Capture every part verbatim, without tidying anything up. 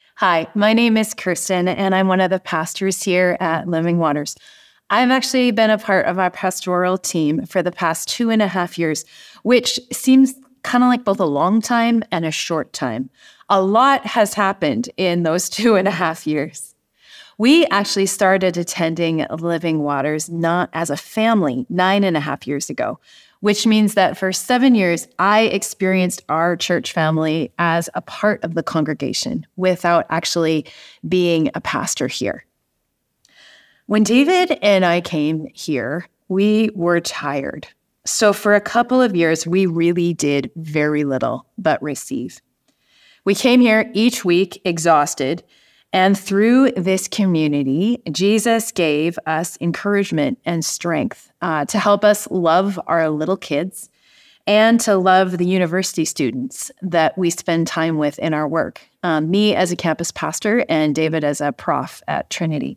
Hi, my name is Kirsten, and I'm one of the pastors here at Living Waters. I've actually been a part of our pastoral team for the past two and a half years, which seems kind of like both a long time and a short time. A lot has happened in those two and a half years. We actually started attending Living Waters not as a family nine and a half years ago, which means that for seven years, I experienced our church family as a part of the congregation without actually being a pastor here. When David and I came here, we were tired. So for a couple of years, we really did very little but receive. We came here each week exhausted, and through this community, Jesus gave us encouragement and strength uh, to help us love our little kids and to love the university students that we spend time with in our work. Um, me as a campus pastor and David as a prof at Trinity.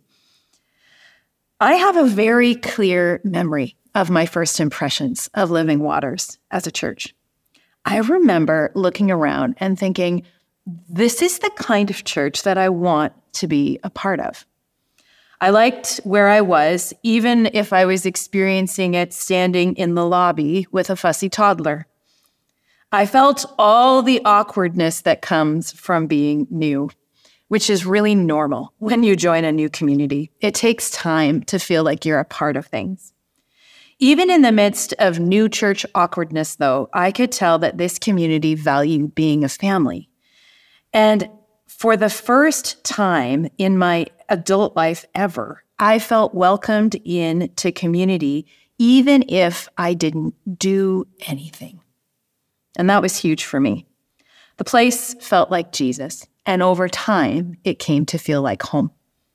I have a very clear memory of my first impressions of Living Waters as a church. I remember looking around and thinking, this is the kind of church that I want to be a part of. I liked where I was, even if I was experiencing it standing in the lobby with a fussy toddler. I felt all the awkwardness that comes from being new, which is really normal when you join a new community. It takes time to feel like you're a part of things. Even in the midst of new church awkwardness, though, I could tell that this community valued being a family. And for the first time in my adult life ever, I felt welcomed into community, even if I didn't do anything. And that was huge for me. The place felt like Jesus, and over time, it came to feel like home.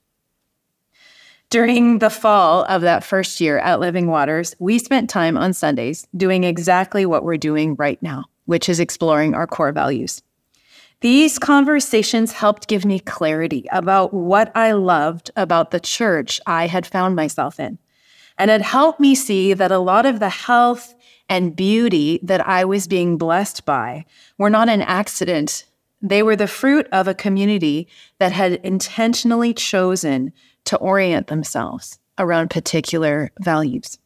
During the fall of that first year at Living Waters, we spent time on Sundays doing exactly what we're doing right now, which is exploring our core values. These conversations helped give me clarity about what I loved about the church I had found myself in. And it helped me see that a lot of the health and beauty that I was being blessed by were not an accident. They were the fruit of a community that had intentionally chosen to orient themselves around particular values.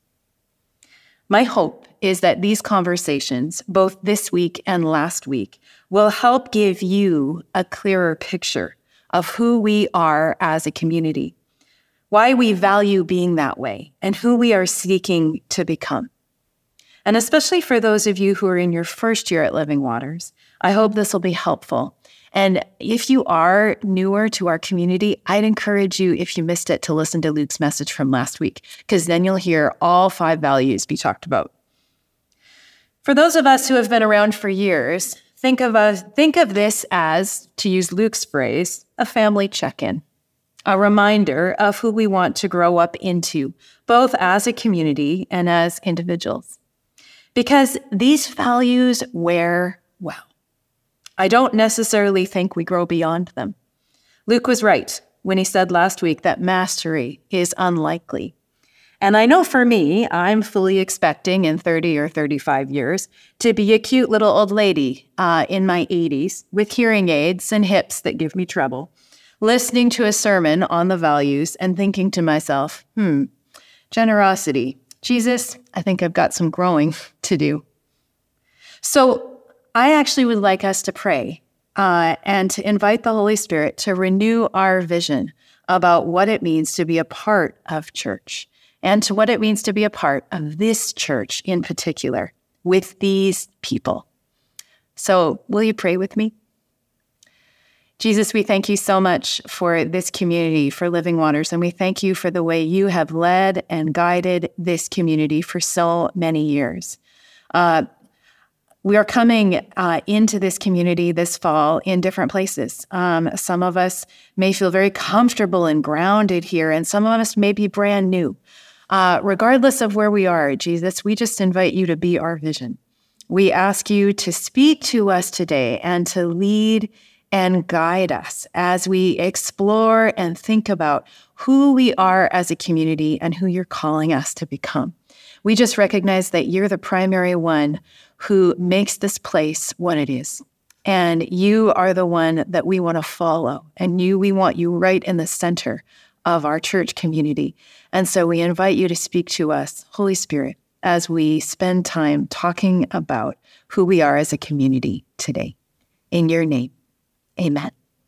My hope is that these conversations, both this week and last week, will help give you a clearer picture of who we are as a community, why we value being that way, and who we are seeking to become. And especially for those of you who are in your first year at Living Waters, I hope this will be helpful. And if you are newer to our community, I'd encourage you, if you missed it, to listen to Luke's message from last week, because then you'll hear all five values be talked about. For those of us who have been around for years, think of us, think of this as, to use Luke's phrase, a family check-in, a reminder of who we want to grow up into, both as a community and as individuals. Because these values wear well. I don't necessarily think we grow beyond them. Luke was right when he said last week that mastery is unlikely. And I know for me, I'm fully expecting in thirty or thirty-five years to be a cute little old lady uh, in my eighties with hearing aids and hips that give me trouble, listening to a sermon on the values and thinking to myself, hmm, generosity. Jesus, I think I've got some growing to do. So I actually would like us to pray uh, and to invite the Holy Spirit to renew our vision about what it means to be a part of church and to what it means to be a part of this church in particular with these people. So will you pray with me? Jesus, we thank you so much for this community, for Living Waters, and we thank you for the way you have led and guided this community for so many years. Uh, We are coming uh, into this community this fall in different places. Um, some of us may feel very comfortable and grounded here, and some of us may be brand new. Uh, regardless of where we are, Jesus, we just invite you to be our vision. We ask you to speak to us today and to lead and guide us as we explore and think about who we are as a community and who you're calling us to become. We just recognize that you're the primary one who makes this place what it is. And you are the one that we want to follow. And you, we want you right in the center of our church community. And so we invite you to speak to us, Holy Spirit, as we spend time talking about who we are as a community today. In your name, amen.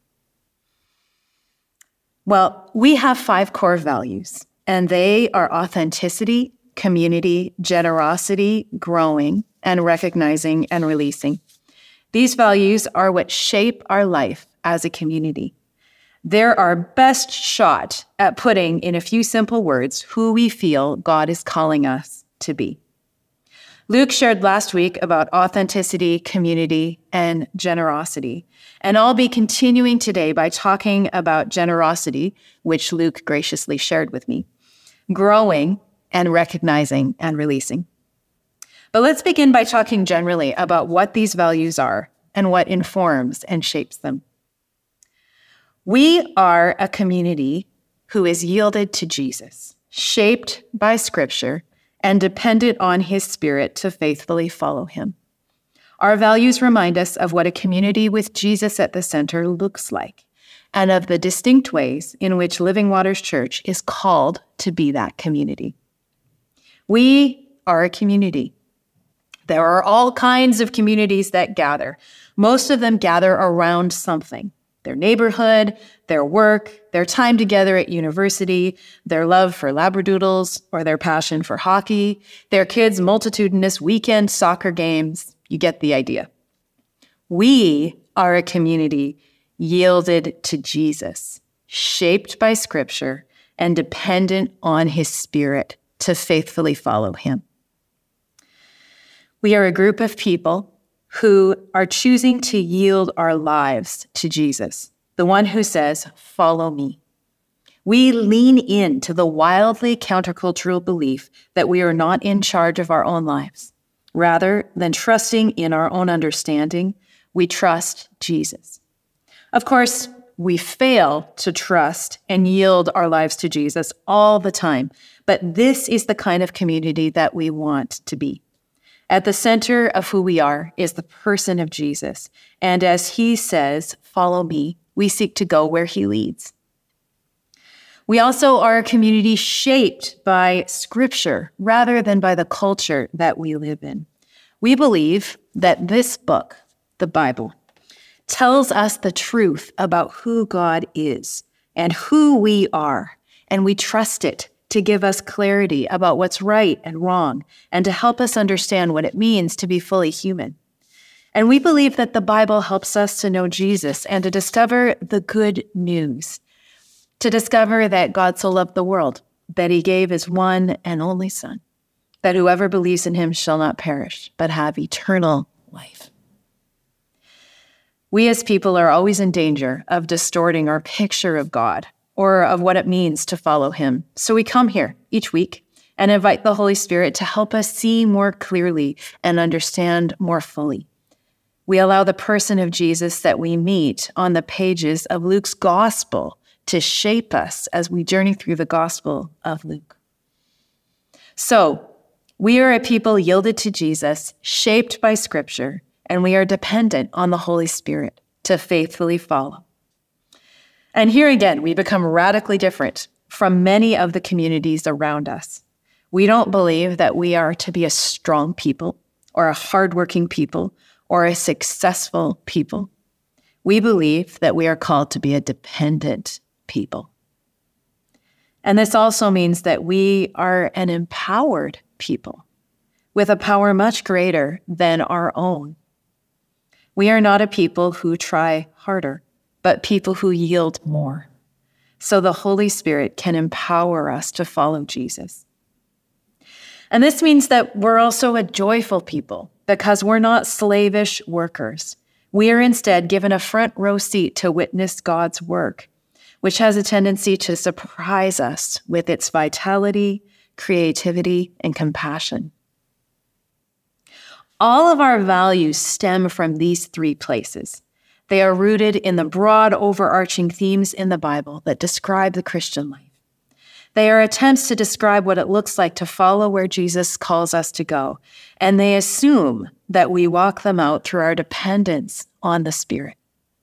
Well, we have five core values, and they are authenticity, community, generosity, growing, and recognizing and releasing. These values are what shape our life as a community. They're our best shot at putting in a few simple words who we feel God is calling us to be. Luke shared last week about authenticity, community, and generosity. And I'll be continuing today by talking about generosity, which Luke graciously shared with me, growing, and recognizing and releasing. But let's begin by talking generally about what these values are and what informs and shapes them. We are a community who is yielded to Jesus, shaped by Scripture, and dependent on His Spirit to faithfully follow Him. Our values remind us of what a community with Jesus at the center looks like, and of the distinct ways in which Living Waters Church is called to be that community. We are a community. There are all kinds of communities that gather. Most of them gather around something: their neighborhood, their work, their time together at university, their love for labradoodles, or their passion for hockey, their kids' multitudinous weekend soccer games. You get the idea. We are a community yielded to Jesus, shaped by Scripture, and dependent on His Spirit to faithfully follow Him. We are a group of people who are choosing to yield our lives to Jesus, the one who says, "Follow me." We lean into the wildly countercultural belief that we are not in charge of our own lives. Rather than trusting in our own understanding, we trust Jesus. Of course, we fail to trust and yield our lives to Jesus all the time, but this is the kind of community that we want to be. At the center of who we are is the person of Jesus, and as He says, "Follow me," we seek to go where He leads. We also are a community shaped by Scripture rather than by the culture that we live in. We believe that this book, the Bible, tells us the truth about who God is and who we are, and we trust it to give us clarity about what's right and wrong, and to help us understand what it means to be fully human. And we believe that the Bible helps us to know Jesus and to discover the good news, to discover that God so loved the world, that He gave His one and only Son, that whoever believes in Him shall not perish, but have eternal life. We as people are always in danger of distorting our picture of God or of what it means to follow Him. So we come here each week and invite the Holy Spirit to help us see more clearly and understand more fully. We allow the person of Jesus that we meet on the pages of Luke's gospel to shape us as we journey through the gospel of Luke. So, we are a people yielded to Jesus, shaped by Scripture, and we are dependent on the Holy Spirit to faithfully follow. And here again, we become radically different from many of the communities around us. We don't believe that we are to be a strong people or a hardworking people or a successful people. We believe that we are called to be a dependent people. And this also means that we are an empowered people with a power much greater than our own. We are not a people who try harder, but people who yield more, so the Holy Spirit can empower us to follow Jesus. And this means that we're also a joyful people because we're not slavish workers. We are instead given a front row seat to witness God's work, which has a tendency to surprise us with its vitality, creativity, and compassion. All of our values stem from these three places. They are rooted in the broad overarching themes in the Bible that describe the Christian life. They are attempts to describe what it looks like to follow where Jesus calls us to go, and they assume that we walk them out through our dependence on the Spirit.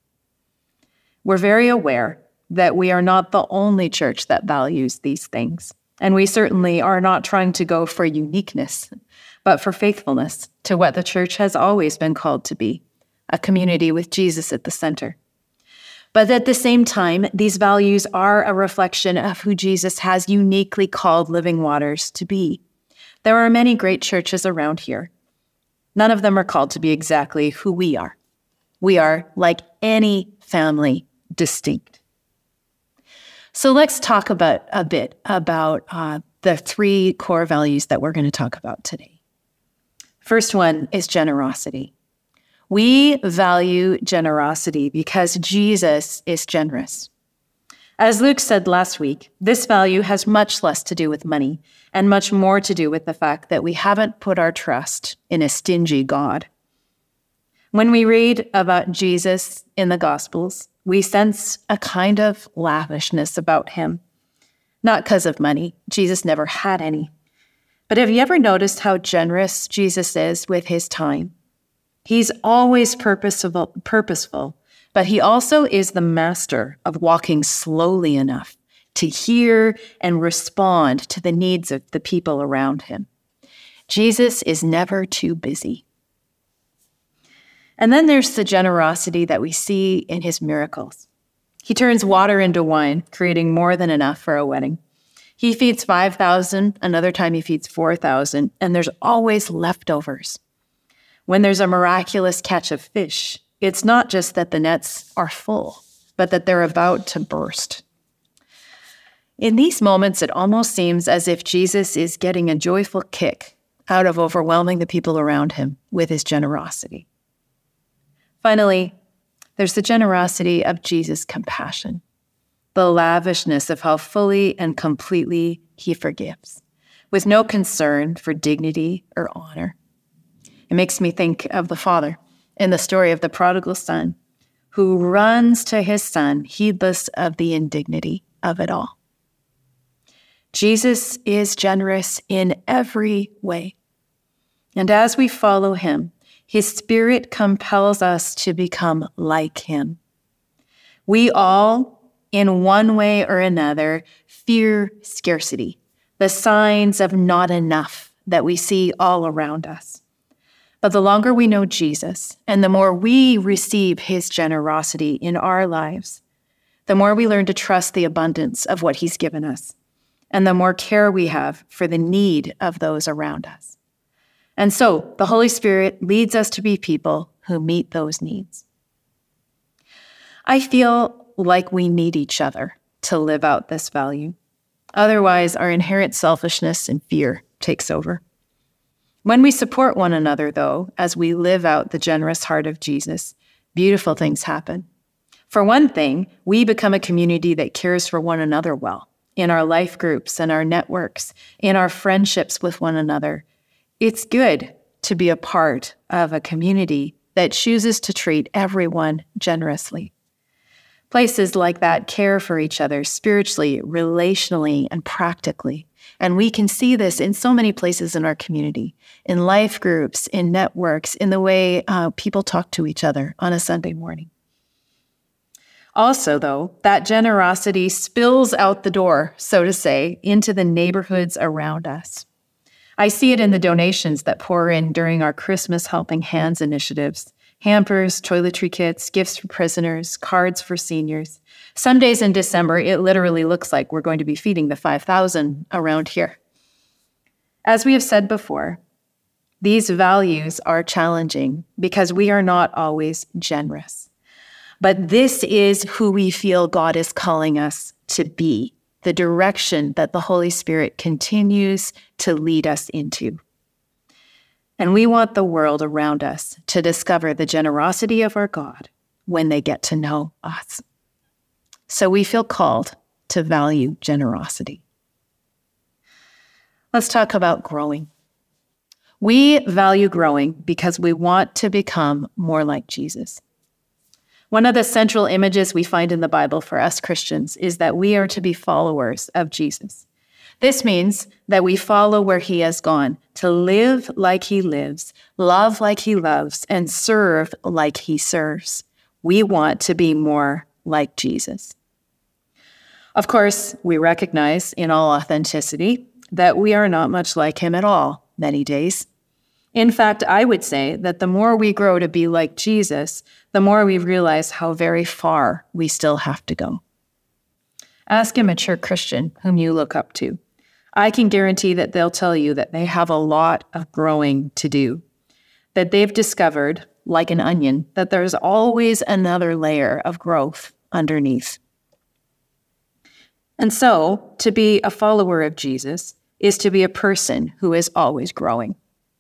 We're very aware that we are not the only church that values these things, and we certainly are not trying to go for uniqueness, but for faithfulness to what the church has always been called to be, a community with Jesus at the center. But at the same time, these values are a reflection of who Jesus has uniquely called Living Waters to be. There are many great churches around here. None of them are called to be exactly who we are. We are, like any family, distinct. So let's talk about a bit about uh, the three core values that we're going to talk about today. First one is generosity. We value generosity because Jesus is generous. As Luke said last week, this value has much less to do with money and much more to do with the fact that we haven't put our trust in a stingy God. When we read about Jesus in the Gospels, we sense a kind of lavishness about him. Not because of money. Jesus never had any. But have you ever noticed how generous Jesus is with his time? He's always purposeful, purposeful, but he also is the master of walking slowly enough to hear and respond to the needs of the people around him. Jesus is never too busy. And then there's the generosity that we see in his miracles. He turns water into wine, creating more than enough for a wedding. He feeds five thousand, another time he feeds four thousand, and there's always leftovers. When there's a miraculous catch of fish, it's not just that the nets are full, but that they're about to burst. In these moments, it almost seems as if Jesus is getting a joyful kick out of overwhelming the people around him with his generosity. Finally, there's the generosity of Jesus' compassion, the lavishness of how fully and completely he forgives, with no concern for dignity or honor. It makes me think of the father in the story of the prodigal son, who runs to his son, heedless of the indignity of it all. Jesus is generous in every way. And as we follow him, his Spirit compels us to become like him. We all, in one way or another, fear scarcity, the signs of not enough that we see all around us. But the longer we know Jesus, and the more we receive his generosity in our lives, the more we learn to trust the abundance of what he's given us, and the more care we have for the need of those around us. And so the Holy Spirit leads us to be people who meet those needs. I feel like we need each other to live out this value. Otherwise, our inherent selfishness and fear takes over. When we support one another, though, as we live out the generous heart of Jesus, beautiful things happen. For one thing, we become a community that cares for one another well, in our life groups and our networks, in our friendships with one another. It's good to be a part of a community that chooses to treat everyone generously. Places like that care for each other spiritually, relationally, and practically. And we can see this in so many places in our community, in life groups, in networks, in the way uh, people talk to each other on a Sunday morning. Also, though, that generosity spills out the door, so to say, into the neighborhoods around us. I see it in the donations that pour in during our Christmas Helping Hands initiatives. Hampers, toiletry kits, gifts for prisoners, cards for seniors. Some days in December, it literally looks like we're going to be feeding the five thousand around here. As we have said before, these values are challenging because we are not always generous. But this is who we feel God is calling us to be, the direction that the Holy Spirit continues to lead us into. And we want the world around us to discover the generosity of our God when they get to know us. So we feel called to value generosity. Let's talk about growing. We value growing because we want to become more like Jesus. One of the central images we find in the Bible for us Christians is that we are to be followers of Jesus. This means that we follow where he has gone, to live like he lives, love like he loves, and serve like he serves. We want to be more like Jesus. Of course, we recognize in all authenticity that we are not much like him at all many days. In fact, I would say that the more we grow to be like Jesus, the more we realize how very far we still have to go. Ask a mature Christian whom you look up to. I can guarantee that they'll tell you that they have a lot of growing to do, that they've discovered, like an onion, that there's always another layer of growth underneath. And so, to be a follower of Jesus is to be a person who is always growing.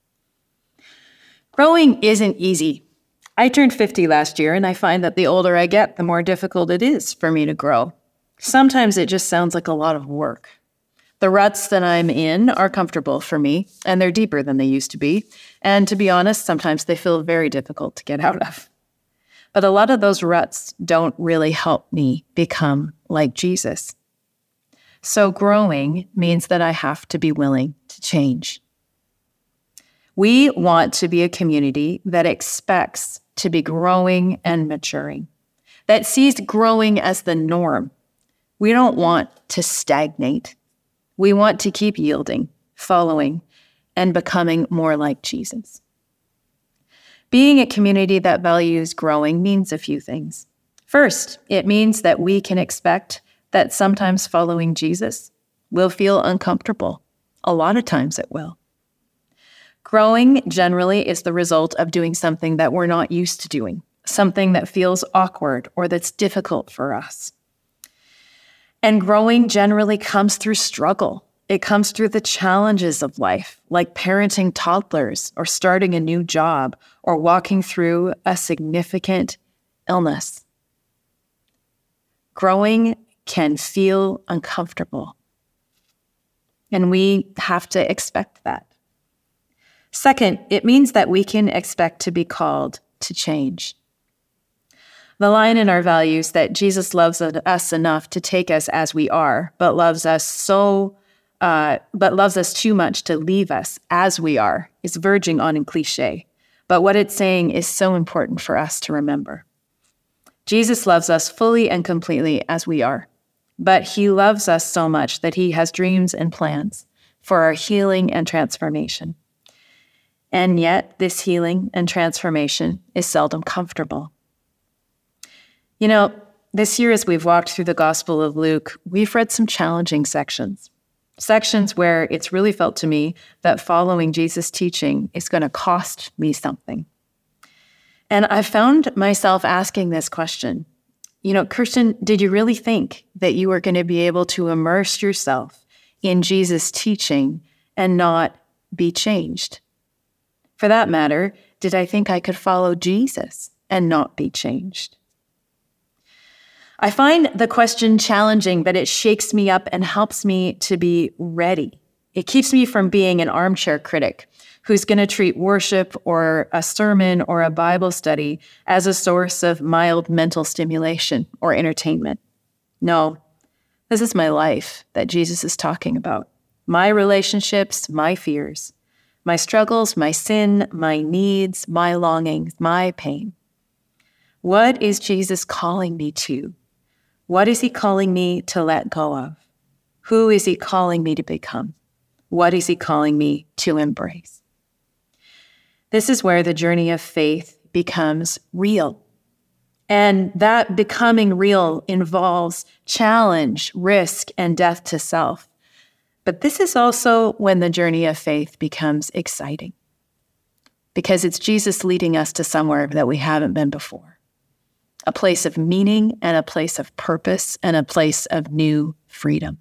Growing isn't easy. I turned fifty last year, and I find that the older I get, the more difficult it is for me to grow. Sometimes it just sounds like a lot of work. The ruts that I'm in are comfortable for me, and they're deeper than they used to be. And to be honest, sometimes they feel very difficult to get out of. But a lot of those ruts don't really help me become like Jesus. So growing means that I have to be willing to change. We want to be a community that expects to be growing and maturing, that sees growing as the norm. We don't want to stagnate. We want to keep yielding, following, and becoming more like Jesus. Being a community that values growing means a few things. First, it means that we can expect that sometimes following Jesus will feel uncomfortable. A lot of times it will. Growing generally is the result of doing something that we're not used to doing, something that feels awkward or that's difficult for us. And growing generally comes through struggle. It comes through the challenges of life, like parenting toddlers or starting a new job or walking through a significant illness. Growing can feel uncomfortable, and we have to expect that. Second, it means that we can expect to be called to change. The line in our values that Jesus loves us enough to take us as we are, but loves us so, uh, but loves us too much to leave us as we are, is verging on a cliche. But what it's saying is so important for us to remember. Jesus loves us fully and completely as we are, but he loves us so much that he has dreams and plans for our healing and transformation. And yet, this healing and transformation is seldom comfortable. You know, this year as we've walked through the Gospel of Luke, we've read some challenging sections. Sections where it's really felt to me that following Jesus' teaching is going to cost me something. And I found myself asking this question. You know, Kirsten, did you really think that you were going to be able to immerse yourself in Jesus' teaching and not be changed? For that matter, did I think I could follow Jesus and not be changed? I find the question challenging, but it shakes me up and helps me to be ready. It keeps me from being an armchair critic who's going to treat worship or a sermon or a Bible study as a source of mild mental stimulation or entertainment. No, this is my life that Jesus is talking about. My relationships, my fears, my struggles, my sin, my needs, my longings, my pain. What is Jesus calling me to? What is he calling me to let go of? Who is he calling me to become? What is he calling me to embrace? This is where the journey of faith becomes real. And that becoming real involves challenge, risk, and death to self. But this is also when the journey of faith becomes exciting, because it's Jesus leading us to somewhere that we haven't been before. A place of meaning and a place of purpose and a place of new freedom.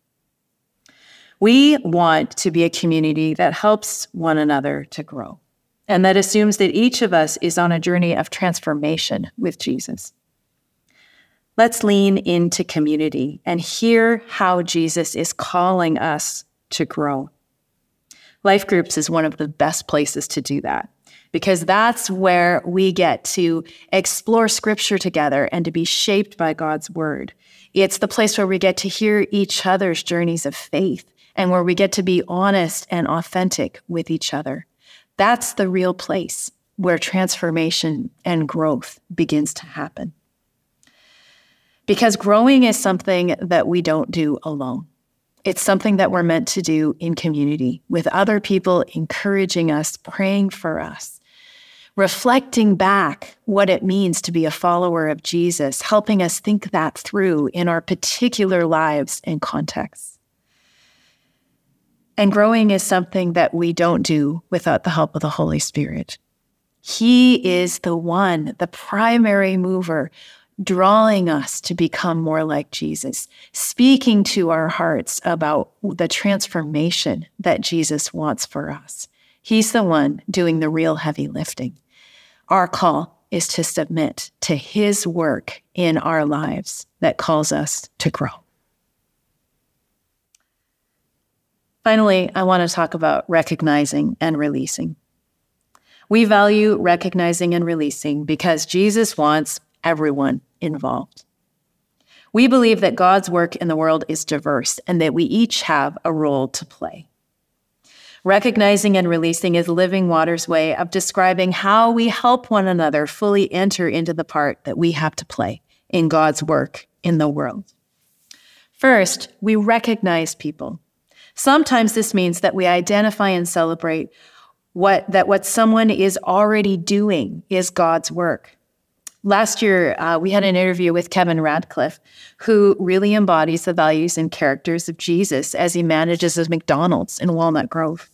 We want to be a community that helps one another to grow and that assumes that each of us is on a journey of transformation with Jesus. Let's lean into community and hear how Jesus is calling us to grow. Life groups is one of the best places to do that, because that's where we get to explore scripture together and to be shaped by God's word. It's the place where we get to hear each other's journeys of faith and where we get to be honest and authentic with each other. That's the real place where transformation and growth begins to happen. Because growing is something that we don't do alone. It's something that we're meant to do in community with other people encouraging us, praying for us, reflecting back what it means to be a follower of Jesus, helping us think that through in our particular lives and contexts. And growing is something that we don't do without the help of the Holy Spirit. He is the one, the primary mover, drawing us to become more like Jesus, speaking to our hearts about the transformation that Jesus wants for us. He's the one doing the real heavy lifting. Our call is to submit to his work in our lives that calls us to grow. Finally, I want to talk about recognizing and releasing. We value recognizing and releasing because Jesus wants everyone involved. We believe that God's work in the world is diverse and that we each have a role to play. Recognizing and releasing is Living Water's way of describing how we help one another fully enter into the part that we have to play in God's work in the world. First, we recognize people. Sometimes this means that we identify and celebrate what that what someone is already doing is God's work. Last year, uh, we had an interview with Kevin Radcliffe, who really embodies the values and characters of Jesus as he manages a McDonald's in Walnut Grove.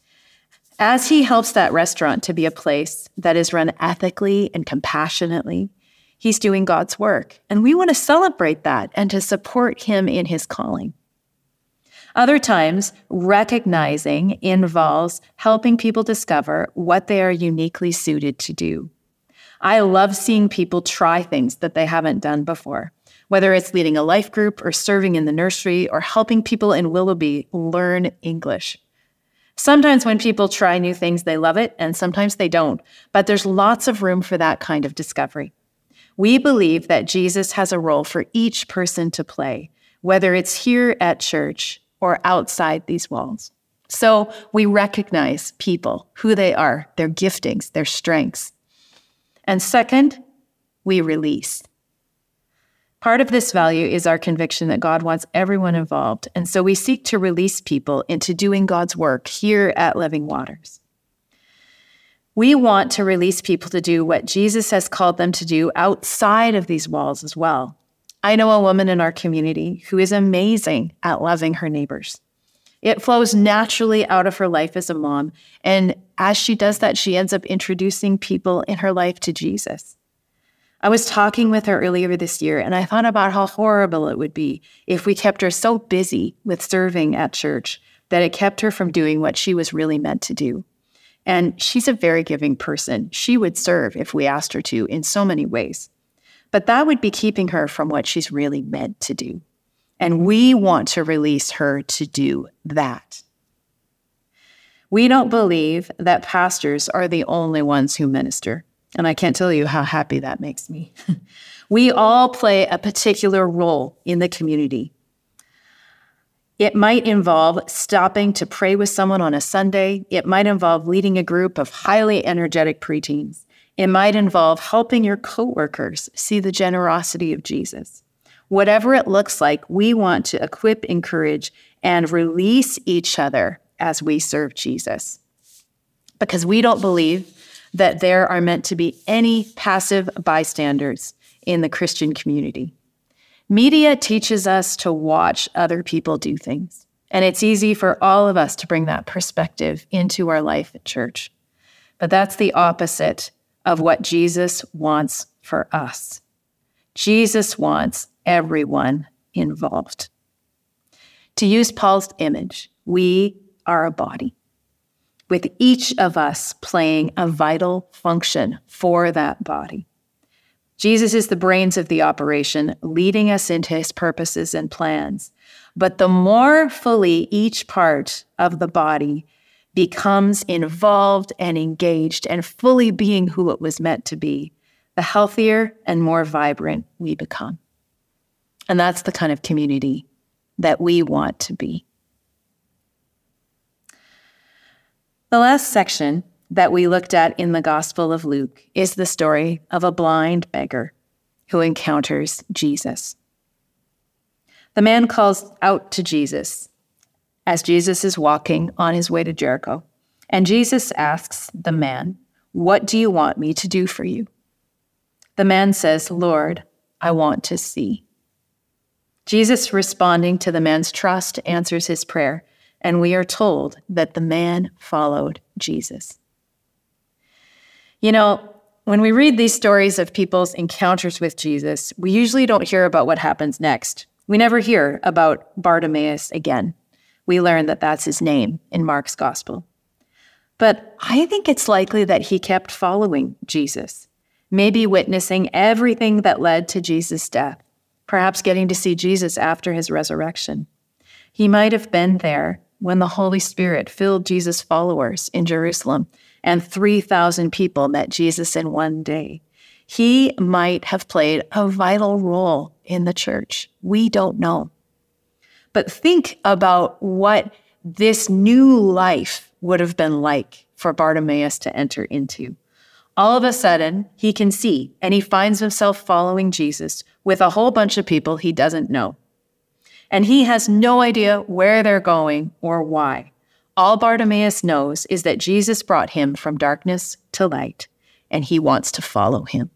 As he helps that restaurant to be a place that is run ethically and compassionately, he's doing God's work. And we want to celebrate that and to support him in his calling. Other times, recognizing involves helping people discover what they are uniquely suited to do. I love seeing people try things that they haven't done before, whether it's leading a life group or serving in the nursery or helping people in Willoughby learn English. Sometimes when people try new things, they love it, and sometimes they don't, but there's lots of room for that kind of discovery. We believe that Jesus has a role for each person to play, whether it's here at church or outside these walls. So we recognize people, who they are, their giftings, their strengths. And second, we release. Part of this value is our conviction that God wants everyone involved, and so we seek to release people into doing God's work here at Living Waters. We want to release people to do what Jesus has called them to do outside of these walls as well. I know a woman in our community who is amazing at loving her neighbors. It flows naturally out of her life as a mom, and as she does that, she ends up introducing people in her life to Jesus. I was talking with her earlier this year, and I thought about how horrible it would be if we kept her so busy with serving at church that it kept her from doing what she was really meant to do. And she's a very giving person. She would serve if we asked her to in so many ways. But that would be keeping her from what she's really meant to do. And we want to release her to do that. We don't believe that pastors are the only ones who minister. And I can't tell you how happy that makes me. We all play a particular role in the community. It might involve stopping to pray with someone on a Sunday. It might involve leading a group of highly energetic preteens. It might involve helping your coworkers see the generosity of Jesus. Whatever it looks like, we want to equip, encourage, and release each other as we serve Jesus. Because we don't believe that there are meant to be any passive bystanders in the Christian community. Media teaches us to watch other people do things, and it's easy for all of us to bring that perspective into our life at church. But that's the opposite of what Jesus wants for us. Jesus wants everyone involved. To use Paul's image, we are a body, with each of us playing a vital function for that body. Jesus is the brains of the operation, leading us into his purposes and plans. But the more fully each part of the body becomes involved and engaged and fully being who it was meant to be, the healthier and more vibrant we become. And that's the kind of community that we want to be. The last section that we looked at in the Gospel of Luke is the story of a blind beggar who encounters Jesus. The man calls out to Jesus as Jesus is walking on his way to Jericho, and Jesus asks the man, "What do you want me to do for you?" The man says, "Lord, I want to see." Jesus, responding to the man's trust, answers his prayer, and we are told that the man followed Jesus. You know, when we read these stories of people's encounters with Jesus, we usually don't hear about what happens next. We never hear about Bartimaeus again. We learn that that's his name in Mark's gospel. But I think it's likely that he kept following Jesus, maybe witnessing everything that led to Jesus' death, perhaps getting to see Jesus after his resurrection. He might have been there when the Holy Spirit filled Jesus' followers in Jerusalem and three thousand people met Jesus in one day. He might have played a vital role in the church. We don't know. But think about what this new life would have been like for Bartimaeus to enter into. All of a sudden, he can see, and he finds himself following Jesus with a whole bunch of people he doesn't know. And he has no idea where they're going or why. All Bartimaeus knows is that Jesus brought him from darkness to light, and he wants to follow him.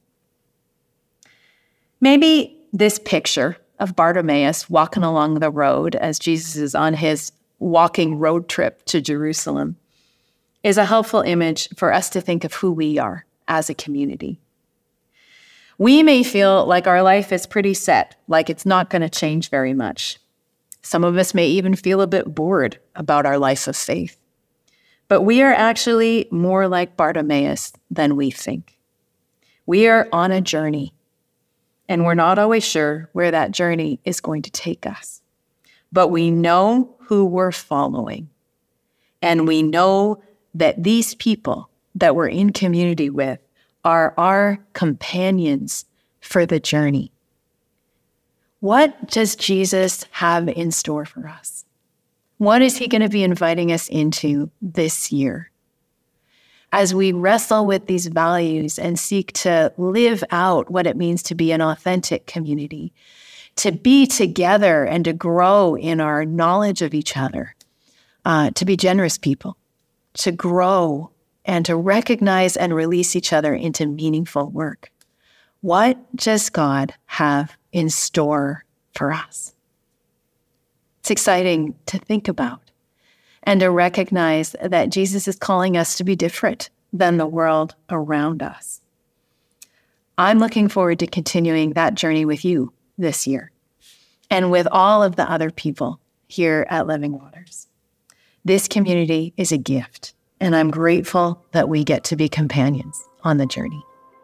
Maybe this picture of Bartimaeus walking along the road as Jesus is on his walking road trip to Jerusalem is a helpful image for us to think of who we are as a community. We may feel like our life is pretty set, like it's not going to change very much. Some of us may even feel a bit bored about our life of faith. But we are actually more like Bartimaeus than we think. We are on a journey, and we're not always sure where that journey is going to take us. But we know who we're following, and we know that these people that we're in community with are our companions for the journey. What does Jesus have in store for us? What is he going to be inviting us into this year? As we wrestle with these values and seek to live out what it means to be an authentic community, to be together and to grow in our knowledge of each other, uh, to be generous people, to grow and to recognize and release each other into meaningful work. What does God have in store for us? It's exciting to think about and to recognize that Jesus is calling us to be different than the world around us. I'm looking forward to continuing that journey with you this year and with all of the other people here at Living Waters. This community is a gift, and I'm grateful that we get to be companions on the journey.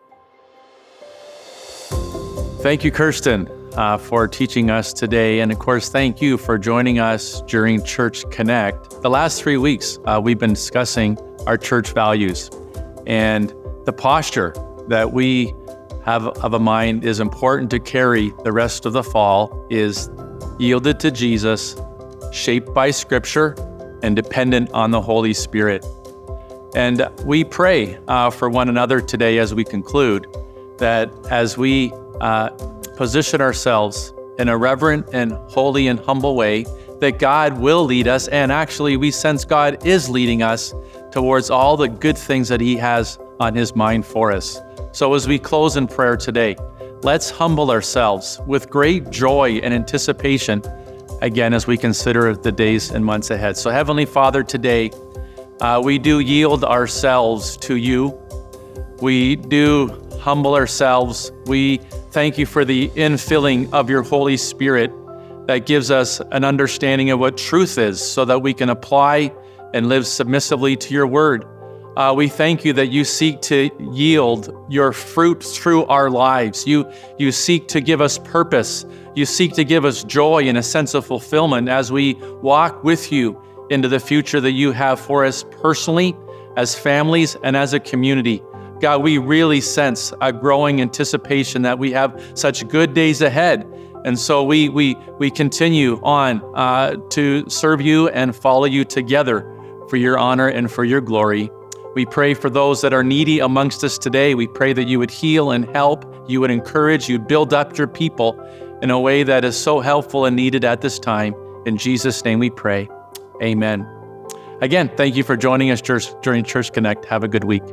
Thank you, Kirsten, uh, for teaching us today. And of course, thank you for joining us during Church Connect. The last three weeks, uh, we've been discussing our church values. And the posture that we have of a mind is important to carry the rest of the fall is yielded to Jesus, shaped by Scripture, and dependent on the Holy Spirit. And we pray uh, for one another today as we conclude that as we uh, position ourselves in a reverent and holy and humble way, that God will lead us. And actually, we sense God is leading us towards all the good things that he has on his mind for us. So as we close in prayer today, let's humble ourselves with great joy and anticipation, again, as we consider the days and months ahead. So Heavenly Father, today, uh, we do yield ourselves to you. We do humble ourselves. We thank you for the infilling of your Holy Spirit that gives us an understanding of what truth is so that we can apply and live submissively to your word. Uh, we thank you that you seek to yield your fruit through our lives. You, you seek to give us purpose. You seek to give us joy and a sense of fulfillment as we walk with you into the future that you have for us personally, as families, and as a community. God, we really sense a growing anticipation that we have such good days ahead. And so we we we continue on uh, to serve you and follow you together for your honor and for your glory. We pray for those that are needy amongst us today. We pray that you would heal and help, you would encourage, you'd build up your people in a way that is so helpful and needed at this time. In Jesus' name we pray. Amen. Again, thank you for joining us church, during Church Connect. Have a good week.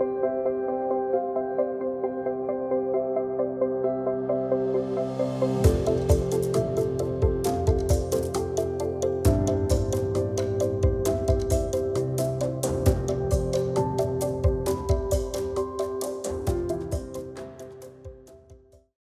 Thank you.